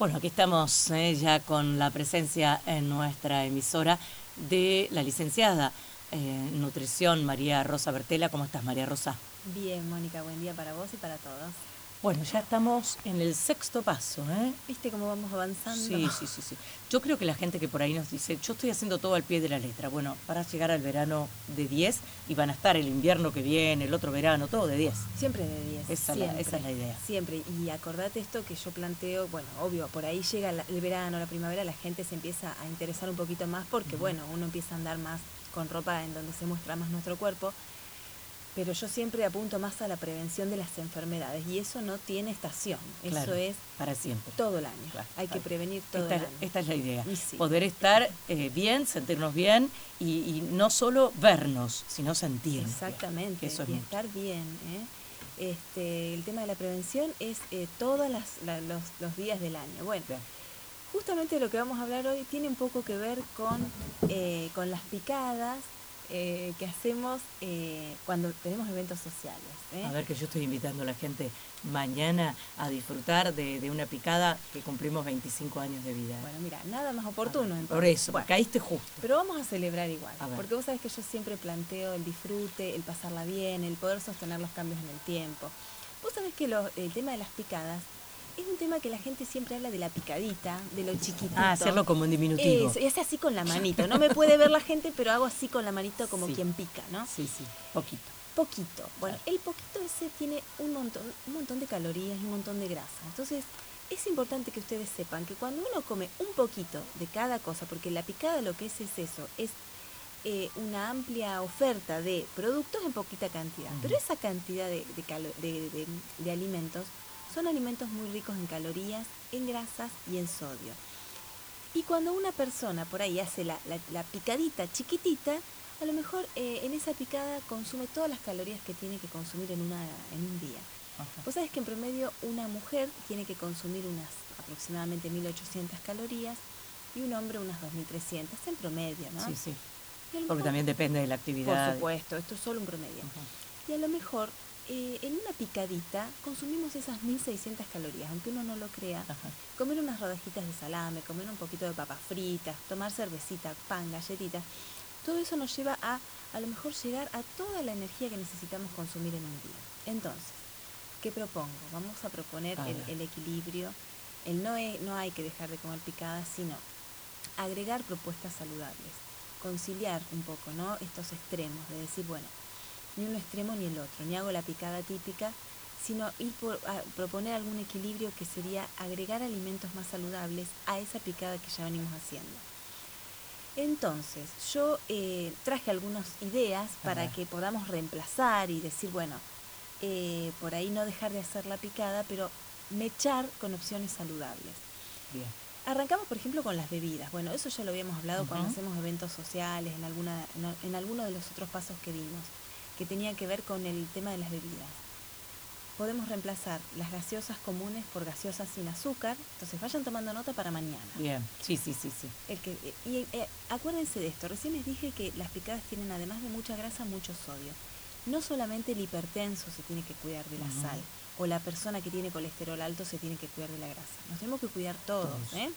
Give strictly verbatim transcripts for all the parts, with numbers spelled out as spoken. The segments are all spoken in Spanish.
Bueno, aquí estamos eh, ya con la presencia en nuestra emisora de la licenciada en eh, nutrición María Rosa Bertela. ¿Cómo estás, María Rosa? Bien, Mónica, buen día para vos y para todos. Bueno, ya estamos en el sexto paso, ¿eh? ¿Viste cómo vamos avanzando? Sí, sí, sí, sí. Yo creo que la gente que por ahí nos dice, yo estoy haciendo todo al pie de la letra. Bueno, para llegar al verano de diez y van a estar el invierno que viene, el otro verano, todo de diez. Siempre de diez. Esa, siempre, la, esa es la idea. Siempre. Y acordate esto que yo planteo, bueno, obvio, por ahí llega la, el verano, la primavera, la gente se empieza a interesar un poquito más porque, uh-huh. bueno, uno empieza a andar más con ropa en donde se muestra más nuestro cuerpo. Pero yo siempre apunto más a la prevención de las enfermedades y eso no tiene estación, claro, eso es para siempre. Todo el año, claro, hay claro. que prevenir todo esta, el año. Esta es la idea, sí. poder estar eh, bien, sentirnos bien y, y no solo vernos, sino sentirnos. Exactamente, bien, eso es y estar bien. ¿eh? Este, el tema de la prevención es eh, todos la, los, los días del año. Bueno, bien. Justamente lo que vamos a hablar hoy tiene un poco que ver con, eh, con las picadas, Eh, que hacemos eh, cuando tenemos eventos sociales. ¿eh? A ver, que yo estoy invitando a la gente mañana a disfrutar de, de una picada que cumplimos veinticinco años de vida. ¿eh? Bueno, mira, nada más oportuno. Ver, por eso, bueno, caíste justo. Pero vamos a celebrar igual, porque vos sabés que yo siempre planteo el disfrute, el pasarla bien, el poder sostener los cambios en el tiempo. Vos sabés que lo, el tema de las picadas es un tema que la gente siempre habla de la picadita, de lo chiquitito. Ah, hacerlo como en diminutivo. Eso, y hace así con la manito. No me puede ver la gente, pero hago así con la manito como sí. quien pica, ¿no? Sí, sí, poquito. Poquito. Bueno, el poquito ese tiene un montón, un montón de calorías y un montón de grasa. Entonces, es importante que ustedes sepan que cuando uno come un poquito de cada cosa, porque la picada lo que es es eso, es eh, una amplia oferta de productos en poquita cantidad. Uh-huh. Pero esa cantidad de, de, calo- de, de, de alimentos son alimentos muy ricos en calorías, en grasas y en sodio. Y cuando una persona por ahí hace la, la, la picadita chiquitita, a lo mejor eh, en esa picada consume todas las calorías que tiene que consumir en, una, en un día. Ajá. Vos sabés que en promedio una mujer tiene que consumir unas aproximadamente mil ochocientas calorías y un hombre unas dos mil trescientas en promedio, ¿no? Sí, sí. Porque mejor, también depende de la actividad. Por supuesto, esto es solo un promedio. Ajá. Y a lo mejor eh, en una picadita consumimos esas mil seiscientas calorías, aunque uno no lo crea. Ajá. Comer unas rodajitas de salame, comer un poquito de papas fritas, tomar cervecita, pan, galletitas. Todo eso nos lleva a, a lo mejor, llegar a toda la energía que necesitamos consumir en un día. Entonces, ¿qué propongo? Vamos a proponer el, el equilibrio. El no, he, no hay que dejar de comer picadas, sino agregar propuestas saludables. Conciliar un poco, ¿no? Estos extremos, de decir, bueno, ni un extremo ni el otro. Ni hago la picada típica, sino ir por, a proponer algún equilibrio que sería agregar alimentos más saludables a esa picada que ya venimos haciendo. Entonces, yo eh, traje algunas ideas para Ajá. que podamos reemplazar y decir, bueno, eh, por ahí no dejar de hacer la picada, pero mechar con opciones saludables. Bien. Arrancamos, por ejemplo, con las bebidas. Bueno, eso ya lo habíamos hablado uh-huh. cuando hacemos eventos sociales, en, alguna, en, en alguno de los otros pasos que dimos, que tenía que ver con el tema de las bebidas. Podemos reemplazar las gaseosas comunes por gaseosas sin azúcar. Entonces vayan tomando nota para mañana. Bien, sí, sí, sí, sí. El que, y eh, acuérdense de esto, recién les dije que las picadas tienen además de mucha grasa, mucho sodio. No solamente el hipertenso se tiene que cuidar de la uh-huh. sal, o la persona que tiene colesterol alto se tiene que cuidar de la grasa. Nos tenemos que cuidar todos. todos. ¿eh?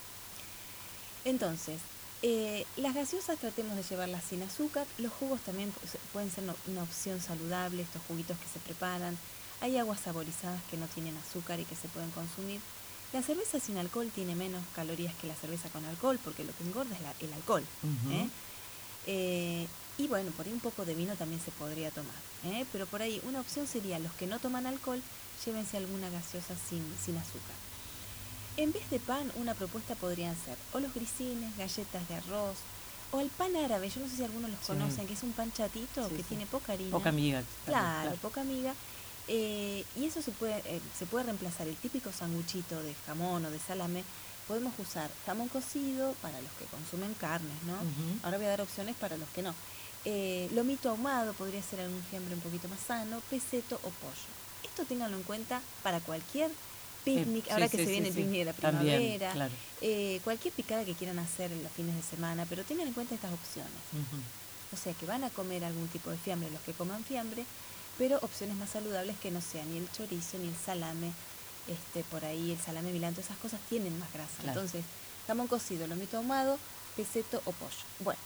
Entonces, eh, las gaseosas tratemos de llevarlas sin azúcar. Los jugos también pueden ser una opción saludable, estos juguitos que se preparan. Hay aguas saborizadas que no tienen azúcar y que se pueden consumir. La cerveza sin alcohol tiene menos calorías que la cerveza con alcohol, porque lo que engorda es la, el alcohol. Uh-huh. ¿eh? Eh, y bueno, por ahí un poco de vino también se podría tomar. ¿eh? Pero por ahí una opción sería, los que no toman alcohol, llévense alguna gaseosa sin, sin azúcar. En vez de pan, una propuesta podrían ser o los grisines, galletas de arroz, o el pan árabe. Yo no sé si algunos los sí. conocen, que es un pan chatito sí, que sí. tiene poca harina. Poca miga. Claro, claro. poca miga. Eh, y eso se puede, eh, se puede reemplazar el típico sanguchito de jamón o de salame. Podemos usar jamón cocido para los que consumen carnes, ¿no? Uh-huh. Ahora voy a dar opciones para los que no. Eh, lomito ahumado podría ser algún fiambre un poquito más sano, peseto o pollo. Esto ténganlo en cuenta para cualquier picnic, eh, ahora sí, que sí, se viene sí, el picnic sí. de la primavera, También, claro. eh, cualquier picada que quieran hacer en los fines de semana, pero tengan en cuenta estas opciones. Uh-huh. O sea que van a comer algún tipo de fiambre los que coman fiambre, pero opciones más saludables que no sean ni el chorizo, ni el salame, este, por ahí el salame milán, todas esas cosas tienen más grasa. Claro. Entonces, jamón cocido, lomito ahumado, peseto o pollo. Bueno,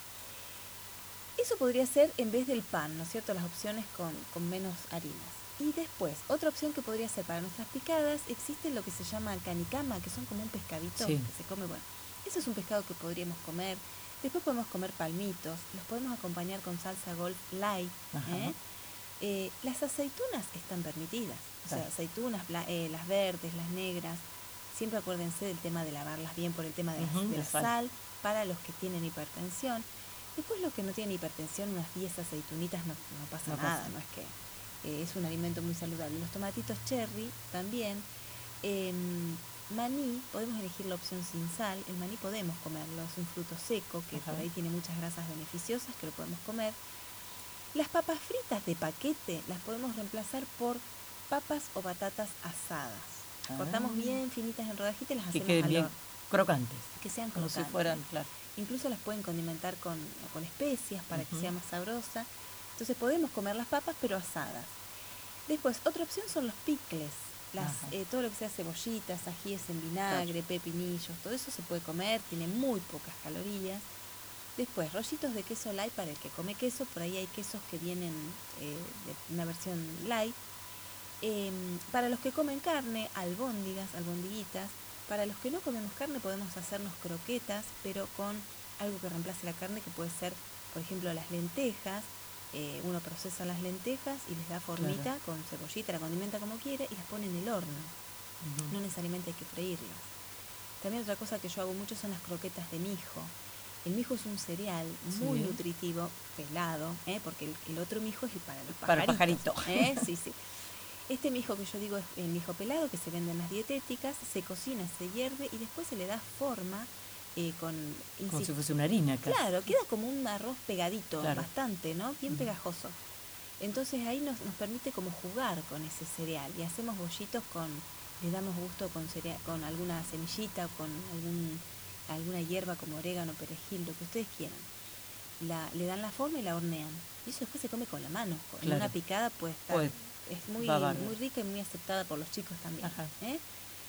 eso podría ser en vez del pan, ¿no es cierto? Las opciones con, con menos harinas. Y después, otra opción que podría ser para nuestras picadas, existe lo que se llama canicama, que son como un pescadito sí. que se come, bueno, eso es un pescado que podríamos comer. Después podemos comer palmitos, los podemos acompañar con salsa golf light. ¿eh? Eh, las aceitunas están permitidas, o sea, aceitunas, eh, las verdes, las negras. Siempre acuérdense del tema de lavarlas bien por el tema de, uh-huh, la, de la sal. sal, para los que tienen hipertensión. Después los que no tienen hipertensión, unas diez aceitunitas no, no pasa no nada, pasa. no es que eh, es un alimento muy saludable. Los tomatitos cherry también. Eh, maní, podemos elegir la opción sin sal. El maní podemos comerlo, es un fruto seco que Ajá. por ahí tiene muchas grasas beneficiosas que lo podemos comer. Las papas fritas de paquete las podemos reemplazar por papas o batatas asadas. Ah. Cortamos bien finitas en rodajitas y las que hacemos queden al bien horno. crocantes. Que sean como crocantes. si fueran, claro. Incluso las pueden condimentar con, con especias para uh-huh. que sea más sabrosa. Entonces podemos comer las papas pero asadas. Después, otra opción son los picles. Las, eh, todo lo que sea cebollitas, ajíes en vinagre, claro. pepinillos, todo eso se puede comer, tiene muy pocas calorías. Después, rollitos de queso light para el que come queso, por ahí hay quesos que vienen eh, de una versión light. Eh, para los que comen carne, albóndigas, albondiguitas. Para los que no comemos carne podemos hacernos croquetas, pero con algo que reemplace la carne, que puede ser, por ejemplo, las lentejas. Eh, uno procesa las lentejas y les da formita claro. con cebollita, la condimenta como quiera y las pone en el horno. Uh-huh. No necesariamente hay que freírlas. También otra cosa que yo hago mucho son las croquetas de mijo. El mijo es un cereal muy sí. nutritivo, pelado, ¿eh? porque el, el otro mijo es para los pajaritos. Para pajarito. ¿eh? Sí, sí. Este mijo que yo digo es el mijo pelado, que se vende en las dietéticas, se cocina, se hierve y después se le da forma eh, con... Como insisto, si fuese una harina casi. Claro, queda como un arroz pegadito, claro. bastante, ¿no? Bien uh-huh. pegajoso. Entonces ahí nos, nos permite como jugar con ese cereal y hacemos bollitos con... Le damos gusto con cereal, con alguna semillita o con algún... alguna hierba como orégano, perejil, lo que ustedes quieran. La, le dan la forma y la hornean. Y eso después se come con la mano. Con claro. una picada puede estar... Pues, es muy, muy rica y muy aceptada por los chicos también. ¿eh?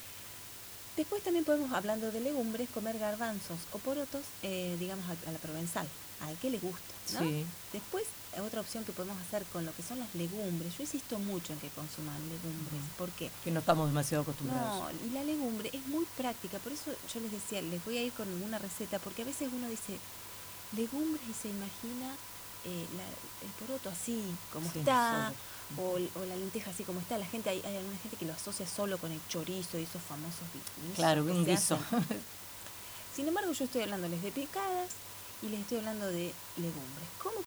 Después también podemos, hablando de legumbres, comer garbanzos o porotos, eh, digamos, a, a la provenzal. Al que le gusta, ¿no? Sí. Después, otra opción que podemos hacer con lo que son las legumbres. Yo insisto mucho en que consuman legumbres. Uh-huh. ¿Por qué? Que no estamos demasiado acostumbrados. No, y la legumbre es muy práctica. Por eso yo les decía, les voy a ir con una receta, porque a veces uno dice legumbres y se imagina eh, la, el poroto así como sí, está, o, o la lenteja así como está. La gente hay, hay alguna gente que lo asocia solo con el chorizo y esos famosos guisos. Claro, un guiso. Sin embargo, yo estoy hablándoles de picadas y les estoy hablando de legumbres. ¿Cómo